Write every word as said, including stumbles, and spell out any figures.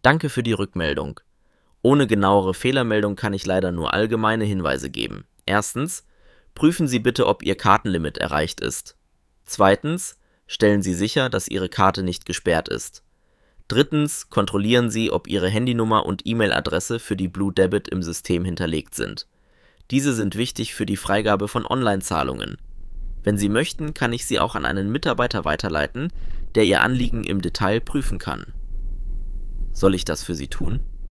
Danke für die Rückmeldung. Ohne genauere Fehlermeldung kann ich leider nur allgemeine Hinweise geben. Erstens: Prüfen Sie bitte, ob Ihr Kartenlimit erreicht ist. Zweitens: Stellen Sie sicher, dass Ihre Karte nicht gesperrt ist. Drittens: Kontrollieren Sie, ob Ihre Handynummer und E-Mail-Adresse für die Blue Debit im System hinterlegt sind. Diese sind wichtig für die Freigabe von Online-Zahlungen. Wenn Sie möchten, kann ich Sie auch an einen Mitarbeiter weiterleiten, der Ihr Anliegen im Detail prüfen kann. Soll ich das für Sie tun?